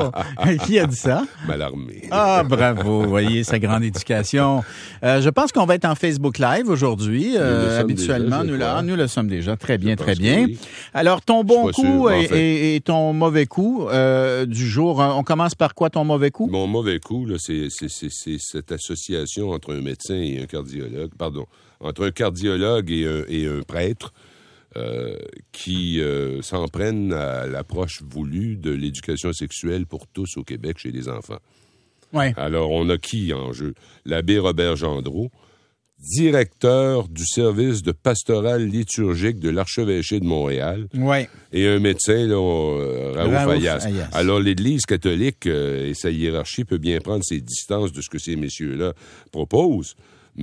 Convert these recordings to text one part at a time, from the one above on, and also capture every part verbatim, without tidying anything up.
Oh! Qui a dit ça? Malarmé. Ah, bravo. Vous voyez, sa grande éducation. Euh, je pense qu'on va être en Facebook Live aujourd'hui. Euh, habituellement, nous, là, nous le sommes déjà. Très bien, très bien. Oui. Alors, ton bon coup sûr, et, enfin. et, et ton mauvais coup euh, du jour. On commence par quoi, ton mauvais coup? Mon mauvais coup, là, c'est, c'est, c'est, c'est cette association entre un médecin et un cardiologue. Pardon. Entre un cardiologue et un, et un prêtre. Euh, qui euh, s'en prennent à l'approche voulue de l'éducation sexuelle pour tous au Québec chez les enfants. Ouais. Alors, on a qui en jeu? L'abbé Robert Gendreau, directeur du service de pastoral liturgique de l'Archevêché de Montréal. Ouais. Et un médecin, là, euh, Raouf, Raouf Ayas. Ayas. Alors, l'Église catholique euh, et sa hiérarchie peut bien prendre ses distances de ce que ces messieurs-là proposent.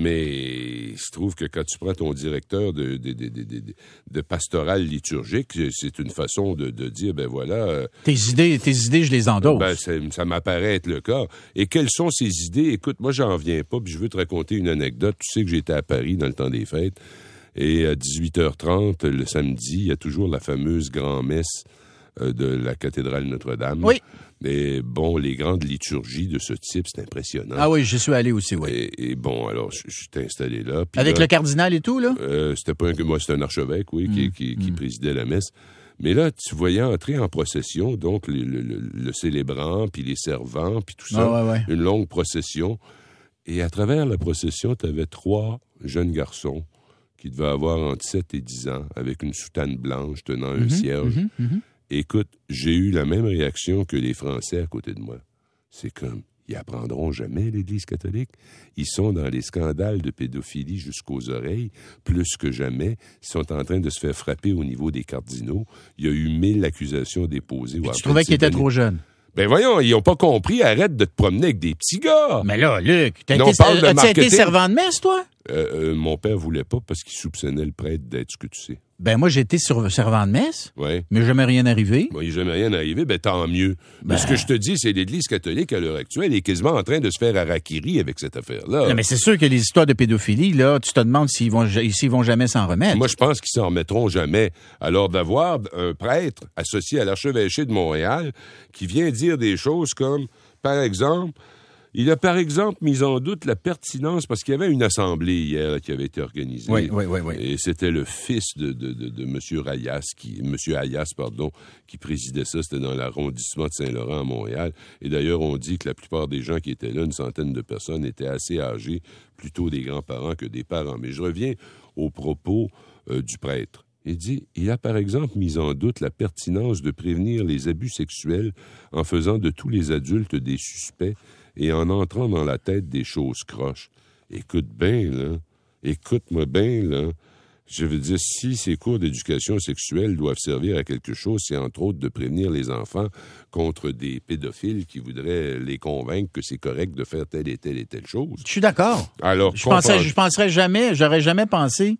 Mais il se trouve que quand tu prends ton directeur de, de, de, de, de, de pastoral liturgique, c'est une façon de, de dire, ben voilà... Euh, tes idées, tes idées, je les endosse. Ben, ça m'apparaît être le cas. Et quelles sont ces idées? Écoute, moi, j'en viens pas, puis je veux te raconter une anecdote. Tu sais que j'étais à Paris dans le temps des fêtes, et à dix-huit heures trente, le samedi, il y a toujours la fameuse grand-messe euh, de la cathédrale Notre-Dame. Oui. Mais bon, les grandes liturgies de ce type, c'est impressionnant. Ah oui, j'y suis allé aussi, oui. Et, et bon, alors, j'étais installé là. Avec là, le cardinal et tout, là? Euh, c'était pas un que moi, c'était un archevêque, oui, mmh, qui, qui, mmh. qui présidait la messe. Mais là, tu voyais entrer en procession, donc, le, le, le, le célébrant, puis les servants, puis tout ça. Ah, ouais, ouais. Une longue procession. Et à travers la procession, tu avais trois jeunes garçons qui devaient avoir entre sept et dix ans, avec une soutane blanche tenant mmh, un cierge. Mmh, mmh. Écoute, j'ai eu la même réaction que les Français à côté de moi. C'est comme, ils apprendront jamais l'Église catholique. Ils sont dans les scandales de pédophilie jusqu'aux oreilles, plus que jamais. Ils sont en train de se faire frapper au niveau des cardinaux. Il y a eu mille accusations déposées. Tu trouvais qu'ils étaient trop jeunes? Ben voyons, ils n'ont pas compris. Arrête de te promener avec des petits gars. Mais là, Luc, t'as non, été, as-tu été servant de messe, toi? Euh, euh, mon père voulait pas parce qu'il soupçonnait le prêtre d'être ce que tu sais. Ben moi, j'ai été sur, servant de messe, ouais. mais jamais rien arrivé. Bon, il n'est jamais rien arrivé, ben tant mieux. Ben... Mais ce que je te dis, c'est l'Église catholique à l'heure actuelle est quasiment en train de se faire harakiri avec cette affaire-là. Non, mais c'est sûr que les histoires de pédophilie, là, tu te demandes s'ils vont, s'ils vont jamais s'en remettre. Moi, je pense qu'ils s'en remettront jamais. Alors, d'avoir un prêtre associé à l'Archevêché de Montréal qui vient dire des choses comme, par exemple... Il a, par exemple, mis en doute la pertinence, parce qu'il y avait une assemblée hier qui avait été organisée. Oui, oui, oui, oui. Et c'était le fils de, de, de, de M. Ayas, qui, M. Ayas, pardon, qui présidait ça. C'était dans l'arrondissement de Saint-Laurent à Montréal. Et d'ailleurs, on dit que la plupart des gens qui étaient là, une centaine de personnes, étaient assez âgés, plutôt des grands-parents que des parents. Mais je reviens aux propos euh, du prêtre. Il dit, il a par exemple mis en doute la pertinence de prévenir les abus sexuels en faisant de tous les adultes des suspects et en entrant dans la tête des choses croches. Écoute bien, là. Écoute-moi bien, là. Je veux dire, si ces cours d'éducation sexuelle doivent servir à quelque chose, c'est entre autres de prévenir les enfants contre des pédophiles qui voudraient les convaincre que c'est correct de faire telle et telle et telle chose. Je suis d'accord. Alors, je pensais, je penserais jamais, j'aurais jamais pensé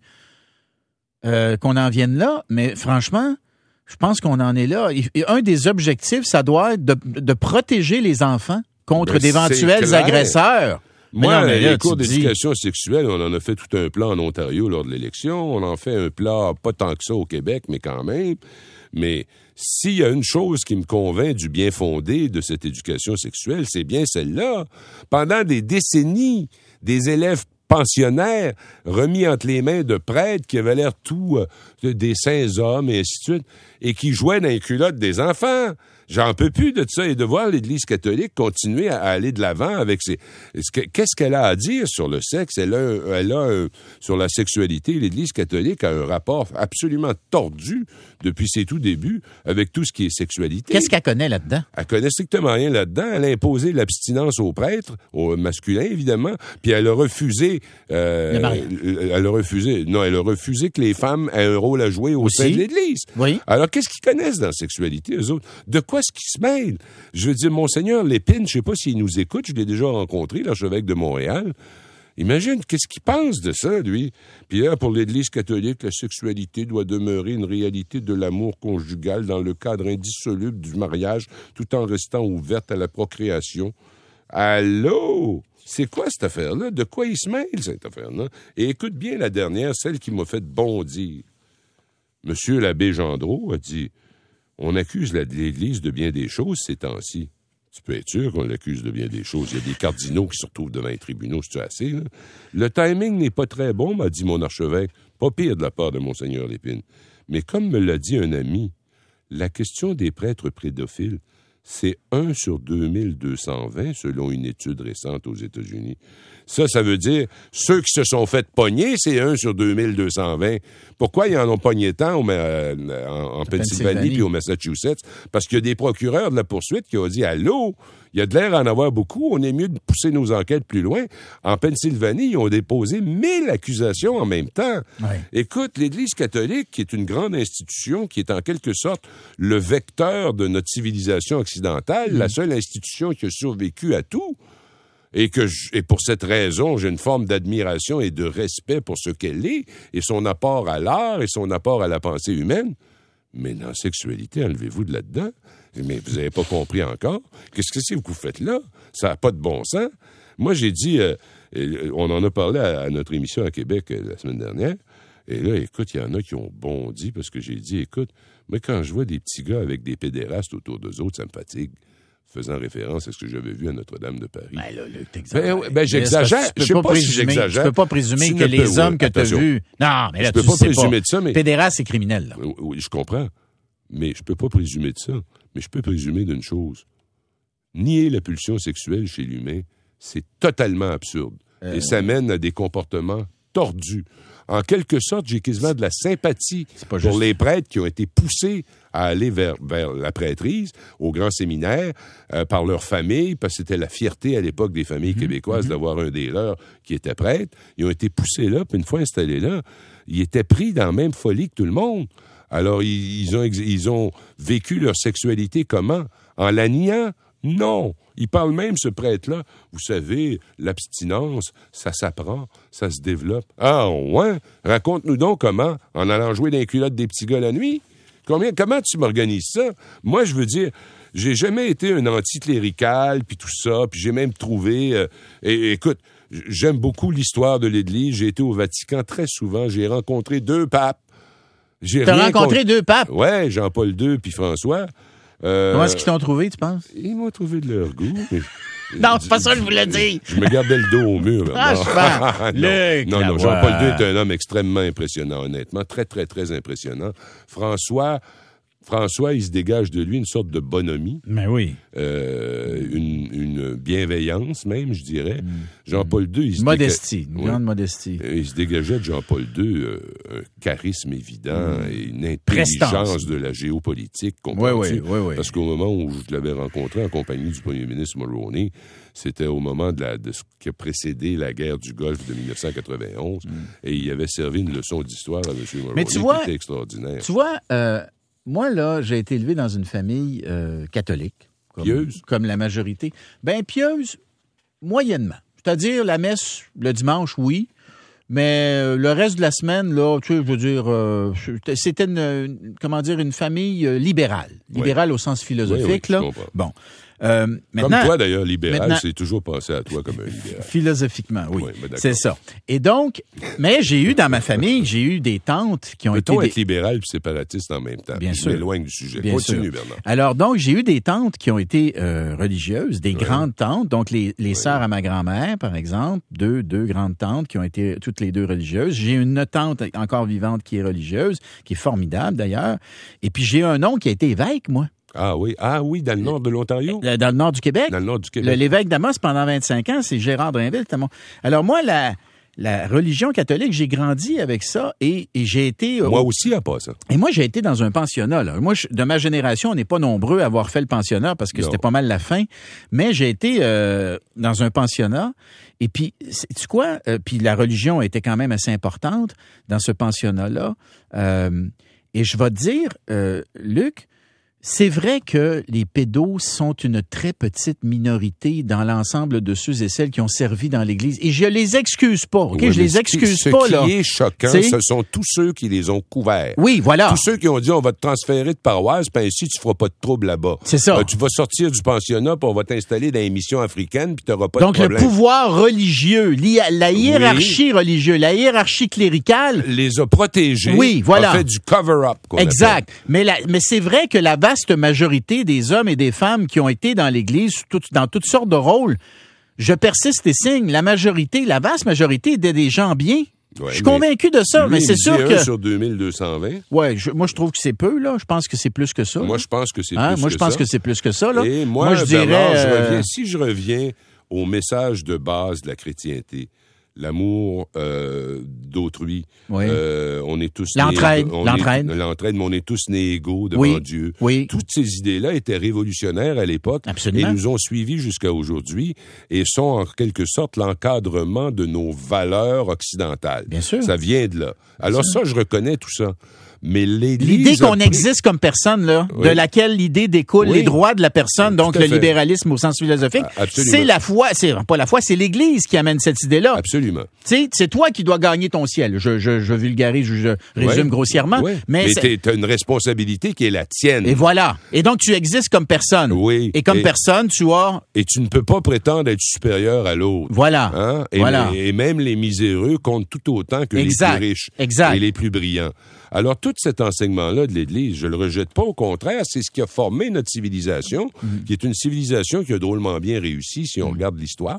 euh, qu'on en vienne là, mais franchement, je pense qu'on en est là. Et un des objectifs, ça doit être de, de protéger les enfants contre ben, d'éventuels agresseurs. Moi, non, mais là, les cours d'éducation dis... sexuelle, on en a fait tout un plan en Ontario lors de l'élection. On en fait un plan, pas tant que ça au Québec, mais quand même. Mais s'il y a une chose qui me convainc du bien fondé de cette éducation sexuelle, c'est bien celle-là. Pendant des décennies, des élèves pensionnaires remis entre les mains de prêtres qui avaient l'air tout euh, des saints hommes et ainsi de suite, et qui jouaient dans les culottes des enfants. J'en peux plus de ça et de voir l'Église catholique continuer à aller de l'avant avec ses... Qu'est-ce qu'elle a à dire sur le sexe? Elle a, elle a un... sur la sexualité. L'Église catholique a un rapport absolument tordu depuis ses tout débuts avec tout ce qui est sexualité. Qu'est-ce qu'elle connaît là-dedans? Elle connaît strictement rien là-dedans. Elle a imposé l'abstinence aux prêtres, aux masculins évidemment, puis elle a refusé... Euh, elle a refusé... Non, elle a refusé que les femmes aient un rôle à jouer au Aussi? sein de l'Église. Oui. Alors, qu'est-ce qu'ils connaissent dans la sexualité, eux autres? De quoi ce qui se mêle? Je veux dire, Monseigneur Lépine, je sais pas s'il nous écoute, je l'ai déjà rencontré, l'archevêque de Montréal. Imagine, qu'est-ce qu'il pense de ça, lui? Puis là, pour l'Église catholique, la sexualité doit demeurer une réalité de l'amour conjugal dans le cadre indissoluble du mariage, tout en restant ouverte à la procréation. Allô? C'est quoi cette affaire-là? De quoi il se mêle, cette affaire-là? Et écoute bien la dernière, celle qui m'a fait bondir. Monsieur l'abbé Gendreau a dit... On accuse l'Église de bien des choses ces temps-ci. Tu peux être sûr qu'on l'accuse de bien des choses. Il y a des cardinaux qui se retrouvent devant les tribunaux, c'est assez, là. Le timing n'est pas très bon, m'a dit mon archevêque. Pas pire de la part de Monseigneur Lépine. Mais comme me l'a dit un ami, la question des prêtres pédophiles, c'est un sur deux mille deux cent vingt, selon une étude récente aux États-Unis. Ça, ça veut dire, ceux qui se sont fait pogner, c'est un sur deux mille deux cent vingt. Pourquoi ils en ont pogné tant au, euh, en, en Pennsylvanie puis au Massachusetts? Parce qu'il y a des procureurs de la poursuite qui ont dit, allô, il y a de l'air à en avoir beaucoup, on est mieux de pousser nos enquêtes plus loin. En Pennsylvanie, ils ont déposé mille accusations en même temps. Ouais. Écoute, l'Église catholique, qui est une grande institution, qui est en quelque sorte le vecteur de notre civilisation occidentale, mmh. la seule institution qui a survécu à tout, et que je, et pour cette raison, j'ai une forme d'admiration et de respect pour ce qu'elle est, et son apport à l'art et son apport à la pensée humaine. Mais dans la sexualité, enlevez-vous de là-dedans. Mais vous n'avez pas compris encore. Qu'est-ce que c'est que vous faites là? Ça n'a pas de bon sens. Moi, j'ai dit, euh, on en a parlé à, à notre émission à Québec euh, la semaine dernière, et là, écoute, il y en a qui ont bondi parce que j'ai dit, écoute, moi, quand je vois des petits gars avec des pédérastes autour d'eux autres, ça me fatigue. Faisant référence à ce que j'avais vu à Notre-Dame de Paris. Ben là, là ben, ben j'exagère. Je sais pas, pas si j'exagère. Tu peux pas présumer tu que les peux, hommes oui, que tu as vus... Non, mais là, je peux tu pas sais présumer pas. de ça, mais... Pédéraste, c'est criminel, là. Oui, oui, je comprends. Mais je peux pas présumer de ça. Mais je peux présumer d'une chose. Nier la pulsion sexuelle chez l'humain, c'est totalement absurde. Euh... Et ça mène à des comportements tordus. En quelque sorte, j'ai quasiment de la sympathie pour juste... les prêtres qui ont été poussés à aller vers, vers la prêtrise, au grand séminaire, euh, par leur famille, parce que c'était la fierté à l'époque des familles mmh, québécoises mmh. d'avoir un des leurs qui était prêtre. Ils ont été poussés là, puis une fois installés là, ils étaient pris dans la même folie que tout le monde. Alors, ils, ils, ont, ils ont vécu leur sexualité comment? En la niant? Non. Il parle même, ce prêtre-là, vous savez, l'abstinence, ça s'apprend, ça se développe. Ah, ouais? Raconte-nous donc comment, en allant jouer dans les culottes des petits gars la nuit? Combien, comment tu m'organises ça? Moi, je veux dire, j'ai jamais été un anticlérical, puis tout ça, puis j'ai même trouvé... Euh, et, écoute, j'aime beaucoup l'histoire de l'Église. J'ai été au Vatican très souvent. J'ai rencontré deux papes. J'ai T'as rencontré contre... deux papes? Ouais, Jean-Paul deux puis François. Euh, Comment est-ce qu'ils t'ont trouvé, tu penses? Ils m'ont trouvé de leur goût. Mais... non, c'est pas ça que je voulais dire. Je me gardais le dos au mur. Franchement. non, non, non, Jean-Paul deux est un homme extrêmement impressionnant, honnêtement. Très, très, très impressionnant. François... François, il se dégage de lui une sorte de bonhomie. Mais oui. Euh, une, une bienveillance, même, je dirais. Mm. Jean-Paul deux, il se Modestie, déga... une ouais. grande modestie. Il se dégageait de Jean-Paul deux euh, un charisme évident mm. et une intelligence Prestance. de la géopolitique. Oui, oui, oui, oui. Parce qu'au moment où je l'avais rencontré en compagnie du premier ministre Mulroney, c'était au moment de, la, de ce qui a précédé la guerre du Golfe de dix-neuf cent quatre-vingt-onze. Mm. Et il avait servi une leçon d'histoire à M. Mulroney. Mais tu vois, qui était extraordinaire. Tu vois... Euh... Moi, là, j'ai été élevé dans une famille euh, catholique. Comme, pieuse? Comme la majorité. Ben pieuse, moyennement. C'est-à-dire, la messe, le dimanche, oui. Mais euh, le reste de la semaine, là, tu sais, je veux dire, euh, c'était une, une, comment dire, une famille euh, libérale. Libérale oui. au sens philosophique, oui, oui, là. Bon. Euh, comme toi, d'ailleurs, libéral, c'est toujours pensé à toi comme un libéral. Philosophiquement, oui. oui c'est ça. Et donc, mais j'ai eu dans ma famille, j'ai eu des tantes qui ont Peut-on été... être des... libéral et séparatiste en même temps? Bien Je sûr. m'éloigne du sujet. Bien Continue, sûr. Bernard. Alors, donc, j'ai eu des tantes qui ont été euh, religieuses, des oui. grandes tantes, donc les, les oui. sœurs à ma grand-mère, par exemple, deux, deux grandes tantes qui ont été toutes les deux religieuses. J'ai une tante encore vivante qui est religieuse, qui est formidable, d'ailleurs. Et puis, j'ai un oncle qui a été évêque, moi. Ah oui, ah oui, dans le nord de l'Ontario? Dans le nord du Québec. Dans le nord du Québec. L'évêque d'Amos, pendant vingt-cinq ans, c'est Gérard Drainville. Alors moi, la, la religion catholique, j'ai grandi avec ça et, et j'ai été... Moi aussi, à pas ça. Et moi, j'ai été dans un pensionnat. Là. Moi, je, de ma génération, on n'est pas nombreux à avoir fait le pensionnat parce que non. c'était pas mal la fin. Mais j'ai été euh, dans un pensionnat. Et puis, sais-tu quoi? Euh, puis la religion était quand même assez importante dans ce pensionnat-là. Euh, et je vais te dire, euh, Luc... C'est vrai que les pédos sont une très petite minorité dans l'ensemble de ceux et celles qui ont servi dans l'Église. Et je les excuse pas, OK? Oui, je les excuse ce pas, qui là. Ce qui est choquant, T'sais? ce sont tous ceux qui les ont couverts. Oui, voilà. Tous ceux qui ont dit, on va te transférer de paroisse, puis ainsi, tu feras pas de trouble là-bas. C'est ça. Euh, tu vas sortir du pensionnat, puis on va t'installer dans les missions africaines, puis t'auras pas Donc, de problème. Donc, le pouvoir religieux, la hiérarchie oui. religieuse, la hiérarchie cléricale... Les a protégés. Oui, voilà. A fait du cover-up. Exact. Mais, la, mais c'est vrai que la vague vaste majorité des hommes et des femmes qui ont été dans l'Église, tout, dans toutes sortes de rôles, je persiste et signe, la majorité, la vaste majorité étaient des gens bien. Ouais, je suis convaincu de ça, lui, mais c'est sûr un que... sur deux mille deux cent vingt. Ouais, je, moi, je trouve que c'est peu, là. Je pense que c'est plus que ça. Moi, je pense que c'est hein? plus moi, que je pense ça. que c'est plus que ça, là. Et moi, moi je dirais... Bernard, je euh... reviens, si je reviens au message de base de la chrétienté, l'amour euh, d'autrui. Oui. Euh, on est tous l'entraide, nés, on l'entraide. Est, l'entraide, mais on est tous nés égaux devant oui. Dieu. Oui. Toutes ces idées-là étaient révolutionnaires à l'époque. Absolument. Et nous ont suivis jusqu'à aujourd'hui et sont en quelque sorte l'encadrement de nos valeurs occidentales. Bien sûr. Ça vient de là. Alors ça, je reconnais tout ça. Mais l'idée qu'on pris... existe comme personne, là, oui. de laquelle l'idée découle oui. les droits de la personne, donc le fait. libéralisme au sens philosophique, Absolument. c'est la foi, c'est pas la foi, c'est l'Église qui amène cette idée-là. Absolument. Tu sais, c'est toi qui dois gagner ton ciel. Je, je, je vulgarise, je, je résume oui. grossièrement. Oui. Mais, mais t'as une responsabilité qui est la tienne. Et voilà. Et donc, tu existes comme personne. Oui. Et comme et, personne, tu as... Et tu ne peux pas prétendre être supérieur à l'autre. Voilà. Hein? Et, voilà. et même les miséreux comptent tout autant que exact. les plus riches. Exact. Et les plus brillants. Alors, tout cet enseignement-là de l'Église, je le rejette pas. Au contraire, c'est ce qui a formé notre civilisation, mmh. qui est une civilisation qui a drôlement bien réussi, si on mmh. regarde l'histoire.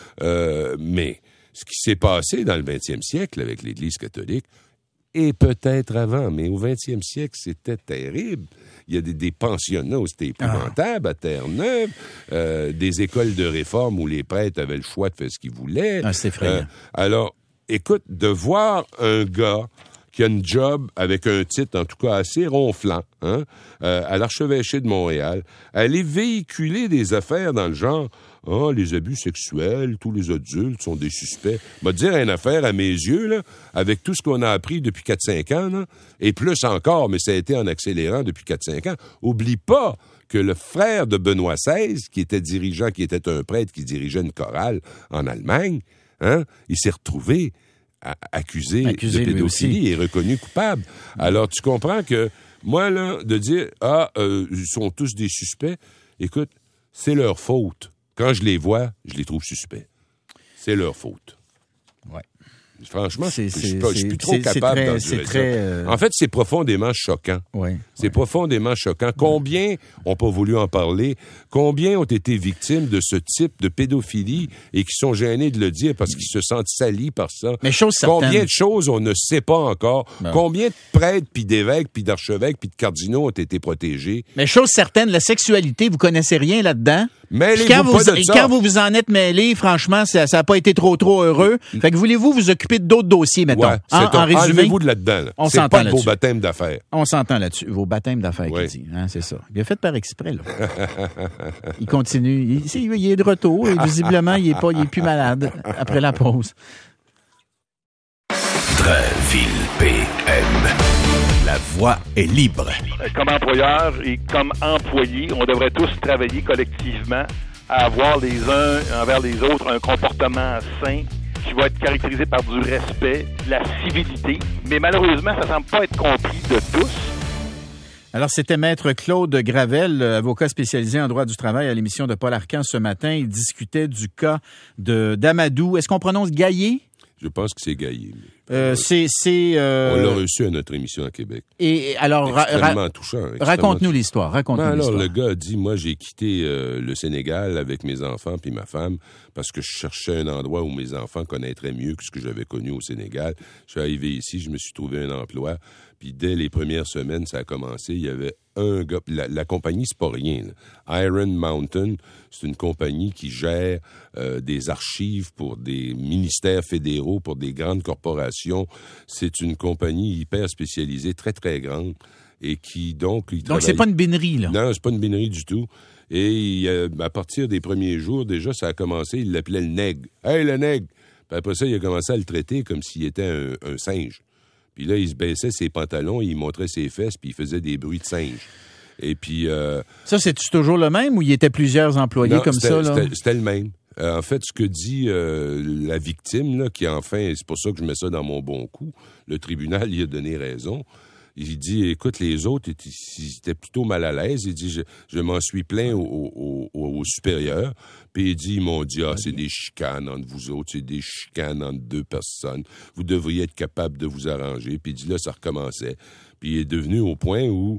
Euh, mais ce qui s'est passé dans le vingtième siècle avec l'Église catholique, et peut-être avant, mais au vingtième siècle, c'était terrible. Il y a des, des pensionnats où c'était épouvantable, ah. à Terre-Neuve, euh, des écoles de réforme où les prêtres avaient le choix de faire ce qu'ils voulaient. Ah, c'est effrayant. Euh, alors, écoute, de voir un gars qui a une job avec un titre, en tout cas, assez ronflant, hein, euh, à l'archevêché de Montréal, aller véhiculer des affaires dans le genre « Ah, les abus sexuels, tous les adultes sont des suspects. » M'a dire une affaire à mes yeux, là, avec tout ce qu'on a appris depuis quatre cinq ans, là, et plus encore, mais ça a été en accélérant depuis quatre cinq ans. Oublie pas que le frère de Benoît seize, qui était dirigeant, qui était un prêtre qui dirigeait une chorale en Allemagne, hein, il s'est retrouvé accusé, accusé de pédophilie et reconnu coupable. Alors, tu comprends que, moi, là, de dire, ah, euh, ils sont tous des suspects, écoute, c'est leur faute. Quand je les vois, je les trouve suspects. C'est leur faute. Ouais. Franchement, c'est, je suis plus trop c'est, capable c'est d'endurer très, très, euh... ça. En fait, c'est profondément choquant. Ouais, c'est ouais. profondément choquant. Combien n'ont pas voulu en parler? Combien ont été victimes de ce type de pédophilie et qui sont gênés de le dire parce qu'ils se sentent salis par ça? Mais chose certaine. Combien de choses on ne sait pas encore? Non. Combien de prêtres, puis d'évêques, puis d'archevêques, puis de cardinaux ont été protégés? Mais chose certaine, la sexualité, vous connaissez rien là-dedans? Mêlez-vous quand pas vous, de ça. Quand vous vous en êtes mêlé, franchement, ça n'a pas été trop, trop heureux. Fait que voulez-vous vous occuper d'autres dossiers, mettons? Ouais, en, en résumé, enlevez-vous de là-dedans. Là. On c'est s'entend pas là-dessus. vos baptêmes d'affaires. On s'entend là-dessus. Vos baptêmes d'affaires, ouais. qu'il dit. Hein, c'est ça. Il a fait par exprès, là. Il continue. Il, il est de retour et visiblement, il n'est pas, il est plus malade après la pause. Drainville P M. La voix est libre. Comme employeur et comme employé, on devrait tous travailler collectivement à avoir les uns envers les autres un comportement sain qui va être caractérisé par du respect, de la civilité. Mais malheureusement, ça ne semble pas être compris de tous. Alors, c'était Maître Claude Gravel, avocat spécialisé en droit du travail à l'émission de Paul Arcan ce matin. Il discutait du cas de d'Amadou. Est-ce qu'on prononce Gaillé? Je pense que c'est Gaillé. Euh, c'est, c'est, euh... On l'a reçu à notre émission à Québec. Et alors, extrêmement ra- touchant. Extrêmement raconte-nous touchant. l'histoire. Raconte-nous ben alors, l'histoire. le gars a dit, moi, j'ai quitté euh, le Sénégal avec mes enfants puis ma femme parce que je cherchais un endroit où mes enfants connaîtraient mieux que ce que j'avais connu au Sénégal. Je suis arrivé ici, je me suis trouvé un emploi. Puis dès les premières semaines, ça a commencé. Il y avait un gars. La, la compagnie, c'est pas rien. Là. Iron Mountain, c'est une compagnie qui gère euh, des archives pour des ministères fédéraux, pour des grandes corporations. C'est une compagnie hyper spécialisée, très, très grande. Et qui, donc... Il donc, travaille... c'est pas une binerie, là? Non, c'est pas une binerie du tout. Et il, euh, à partir des premiers jours, déjà, ça a commencé, il l'appelait le nègre. « Hey, le nègre! » Puis après ça, il a commencé à le traiter comme s'il était un, un singe. Puis là, il se baissait ses pantalons, il montrait ses fesses, puis il faisait des bruits de singe. Et puis... Euh... Ça, c'est-tu toujours le même ou il y était plusieurs employés non, comme ça? Là? C'était, c'était le même. Euh, en fait, ce que dit euh, la victime, là, qui enfin, c'est pour ça que je mets ça dans mon bon coup, le tribunal il a donné raison. Il dit, écoute, les autres, ils étaient plutôt mal à l'aise. Il dit, je, je m'en suis plaint au, au, au, au supérieur. Puis il dit, ils m'ont dit, ah, c'est des chicanes entre vous autres, c'est des chicanes entre deux personnes. Vous devriez être capable de vous arranger. Puis il dit, là, ça recommençait. Puis il est devenu au point où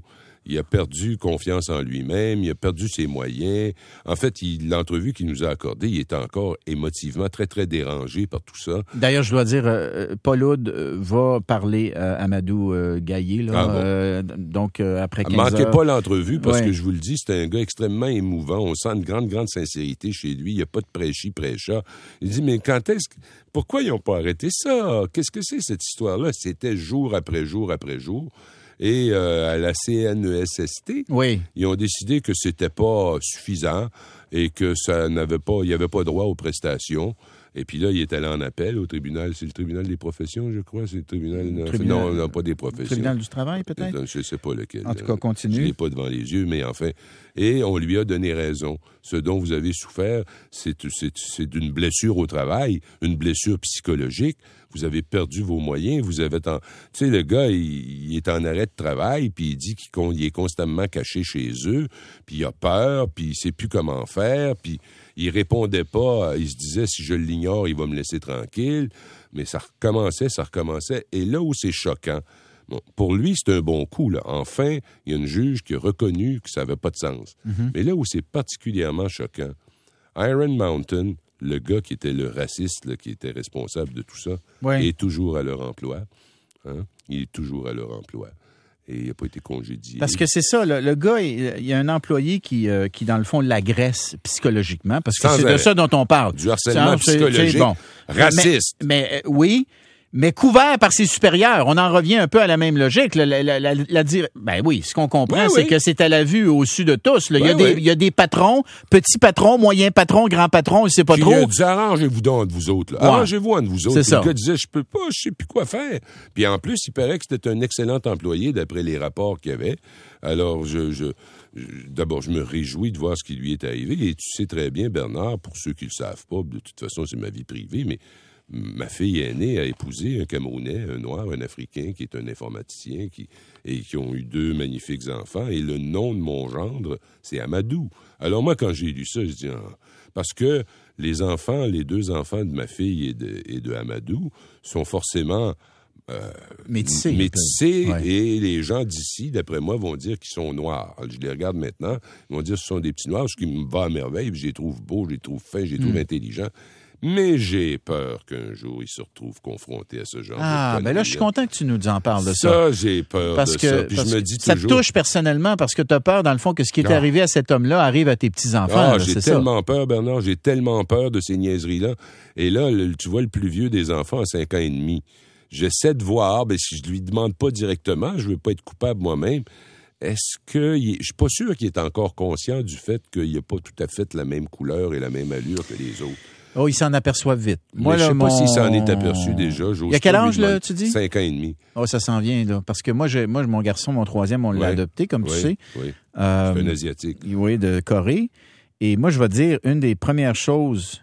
il a perdu confiance en lui-même, il a perdu ses moyens. En fait, il, l'entrevue qu'il nous a accordée, il était encore émotivement très, très dérangé par tout ça. D'ailleurs, je dois dire, euh, Paul Oud euh, va parler à Amadou euh, Gaillé, là, ah bon? euh, donc euh, après quinze Manquez heures. pas l'entrevue, parce ouais. que je vous le dis, c'est un gars extrêmement émouvant. On sent une grande, grande sincérité chez lui. Il n'y a pas de prêchi, prêcha. Il dit, mais quand est-ce que... Pourquoi ils n'ont pas arrêté ça? Qu'est-ce que c'est, cette histoire-là? C'était jour après jour après jour. Et euh, à la C N E S S T, oui. ils ont décidé que c'était pas suffisant et que ça n'avait pas, il n'y avait pas droit aux prestations. Et puis là, il est allé en appel au tribunal. C'est le tribunal des professions, je crois. C'est le tribunal... Le tribunal non, non, pas des professions. Le tribunal du travail, peut-être? Je ne sais pas lequel. En tout cas, continue. Je ne l'ai pas devant les yeux, mais enfin... Et on lui a donné raison. Ce dont vous avez souffert, c'est, c'est, c'est d'une blessure au travail, une blessure psychologique. Vous avez perdu vos moyens. Vous avez... En... Tu sais, le gars, il, il est en arrêt de travail, puis il dit qu'il il est constamment caché chez eux, puis il a peur, puis il ne sait plus comment faire, puis... Il répondait pas, il se disait, si je l'ignore, il va me laisser tranquille. Mais ça recommençait, ça recommençait. Et là où c'est choquant, bon, pour lui, c'est un bon coup, là. Enfin, il y a une juge qui a reconnu que ça n'avait pas de sens. Mm-hmm. Mais là où c'est particulièrement choquant, Iron Mountain, le gars qui était le raciste, là, qui était responsable de tout ça, oui. est toujours à leur emploi. Hein? Il est toujours à leur emploi. Et il n'a pas été congédié. Parce que c'est ça, le, le gars, il, il y a un employé qui, euh, qui dans le fond, l'agresse psychologiquement, parce que Sans c'est arrêt. de ça dont on parle. Du harcèlement c'est, psychologique, c'est, bon. raciste. Mais, mais euh, oui, mais couvert par ses supérieurs. On en revient un peu à la même logique. La, la, la, la, la dire... Ben oui, ce qu'on comprend, ben c'est oui. que c'est à la vue au-dessus de tous. Là. Ben il, y a des, oui. il y a des patrons, petits patrons, moyens patrons, grands patrons, il sait pas Puis trop. Il a dit, arrangez-vous donc entre vous autres. Là. Ouais. Arrangez-vous entre vous autres. C'est ça. Le gars disait, je peux pas, je sais plus quoi faire. Puis en plus, il paraît que c'était un excellent employé d'après les rapports qu'il y avait. Alors, je, je, je, d'abord, je me réjouis de voir ce qui lui est arrivé. Et tu sais très bien, Bernard, pour ceux qui le savent pas, de toute façon, c'est ma vie privée, mais ma fille aînée a épousé un Camerounais, un Noir, un Africain, qui est un informaticien, qui, et qui ont eu deux magnifiques enfants. Et le nom de mon gendre, c'est Amadou. Alors moi, quand j'ai lu ça, je dis... Ah, parce que les enfants, les deux enfants de ma fille et de, et de Amadou sont forcément... Euh, métissés. métissés ouais. Et les gens d'ici, d'après moi, vont dire qu'ils sont noirs. Je les regarde maintenant, ils vont dire que ce sont des petits noirs, ce qui me va à merveille, puis je les trouve beaux, je les trouve fins, je les trouve mm. intelligents. Mais j'ai peur qu'un jour, ils se retrouvent confrontés à ce genre ah, de Ah, ben là, je suis content que tu nous en parles de ça. Ça, j'ai peur parce de que, ça. Puis parce je me dis ça toujours... te touche personnellement parce que tu as peur, dans le fond, que ce qui est ah. arrivé à cet homme-là arrive à tes petits-enfants. Ah, là, j'ai c'est tellement ça. peur, Bernard, j'ai tellement peur de ces niaiseries-là. Et là, le, tu vois, le plus vieux des enfants a cinq ans et demi. J'essaie de voir, ben, si je lui demande pas directement, je veux pas être coupable moi-même, est-ce que... Il est, je suis pas sûr qu'il est encore conscient du fait qu'il n'a pas tout à fait la même couleur et la même allure que les autres. Oh, il s'en aperçoit vite. Moi, mais là, je sais mon... pas s'il s'en est aperçu déjà. Il y a quel âge, là, tu dis? Cinq ans et demi. Oh, ça s'en vient, là. Parce que moi, j'ai, moi mon garçon, mon troisième, on l'a oui. adopté, comme oui. tu sais. Oui, euh, c'est un Asiatique. Oui, de Corée. Et moi, je vais te dire, une des premières choses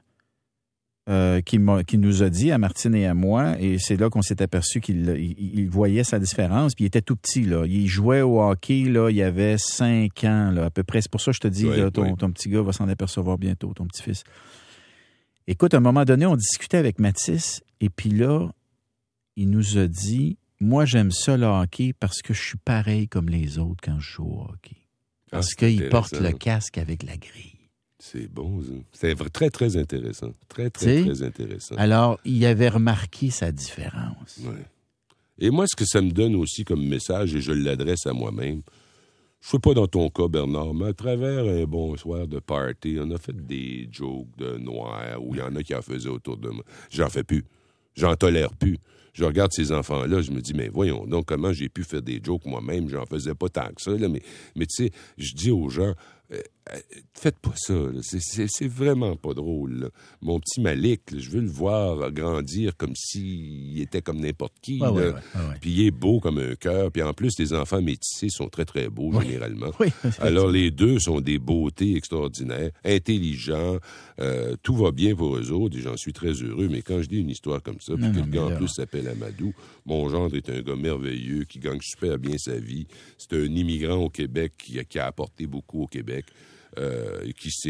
euh, qu'il, m'a, qu'il nous a dit, à Martine et à moi, et c'est là qu'on s'est aperçu qu'il il, il voyait sa différence, puis il était tout petit, là. Il jouait au hockey, là, il avait cinq ans, là, à peu près. C'est pour ça que je te dis, oui, là, ton, oui. ton petit gars va s'en apercevoir bientôt, ton petit-fils. Écoute, à un moment donné, on discutait avec Mathis, et puis là, il nous a dit, moi, j'aime ça le hockey parce que je suis pareil comme les autres quand je joue au hockey. Parce ah, qu'il porte le casque avec la grille. C'est bon, ça. C'est très, très intéressant. Très, très, T'sais? très intéressant. Alors, il avait remarqué sa différence. Ouais. Et moi, ce que ça me donne aussi comme message, et je l'adresse à moi-même, je ne sais pas dans ton cas, Bernard, mais à travers un bon soir de party, on a fait des jokes de noirs où il y en a qui en faisaient autour de moi. J'en fais plus. J'en tolère plus. Je regarde ces enfants-là, je me dis, mais voyons donc comment j'ai pu faire des jokes moi-même. J'en faisais pas tant que ça, là, mais, mais tu sais, je dis aux gens, euh, euh, faites pas ça, là. C'est, c'est, c'est vraiment pas drôle, là. Mon petit Malik, là, je veux le voir grandir comme s'il était comme n'importe qui. Ouais, là. ouais, ouais, ouais. Puis il est beau comme un cœur. Puis en plus, les enfants métissés sont très, très beaux, oui. généralement. Oui. Alors les deux sont des beautés extraordinaires, intelligents. Euh, tout va bien pour eux autres et j'en suis très heureux. Mais quand je dis une histoire comme ça, puis que le gars en plus s'appelle Amadou, mon gendre est un gars merveilleux qui gagne super bien sa vie. C'est un immigrant au Québec qui a, qui a apporté beaucoup au Québec, euh, qui s'est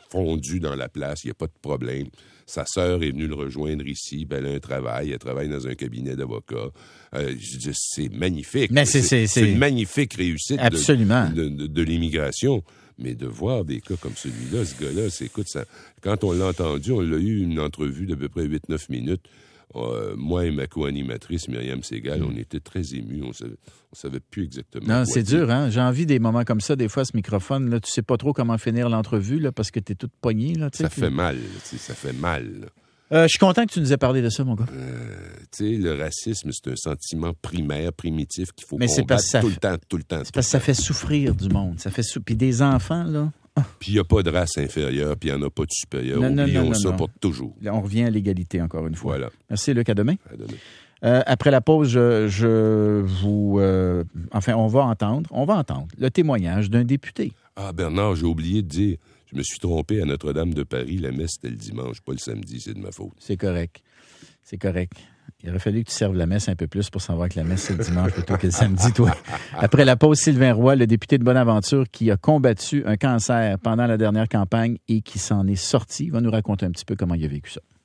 fondu dans la place, il n'y a pas de problème. Sa sœur est venue le rejoindre ici, ben, elle a un travail, elle travaille dans un cabinet d'avocats. Euh, je dis, c'est magnifique. Mais c'est, c'est, c'est, c'est une magnifique réussite absolument. De, de, de, de l'immigration. Mais de voir des cas comme celui-là, ce gars-là, c'est, écoute, ça, quand on l'a entendu, on l'a eu une entrevue d'à peu près huit neuf minutes. Euh, moi et ma co-animatrice, Myriam Segal, mm. on était très émus. On savait, on savait plus exactement. Non, c'est dire. dur, hein? J'ai envie des moments comme ça, des fois, ce microphone, là, tu sais pas trop comment finir l'entrevue, là, parce que t'es toute poignée, là, tu sais. Ça puis... fait mal, ça fait mal, là. Euh, je suis content que tu nous aies parlé de ça, mon gars. Euh, tu sais, le racisme, c'est un sentiment primaire, primitif, qu'il faut Mais combattre c'est tout fait... le temps, tout le temps. C'est parce que ça fait souffrir du monde. Ça fait sou... Puis des enfants, là... Puis il n'y a pas de race inférieure, puis il n'y en a pas de supérieure. Non, Oublions non, non, ça non. pour toujours. Là, on revient à l'égalité, encore une fois. Voilà. Merci, Luc. À demain. À demain. Euh, après la pause, je, je vous... Euh, enfin, on va entendre, on va entendre le témoignage d'un député. Ah, Bernard, j'ai oublié de dire... Je me suis trompé à Notre-Dame de Paris. La messe, c'était le dimanche, pas le samedi. C'est de ma faute. C'est correct. C'est correct. Il aurait fallu que tu serves la messe un peu plus pour savoir que la messe, c'est le dimanche plutôt que le samedi, toi. Après la pause, Sylvain Roy, le député de Bonaventure qui a combattu un cancer pendant la dernière campagne et qui s'en est sorti, va nous raconter un petit peu comment il a vécu ça.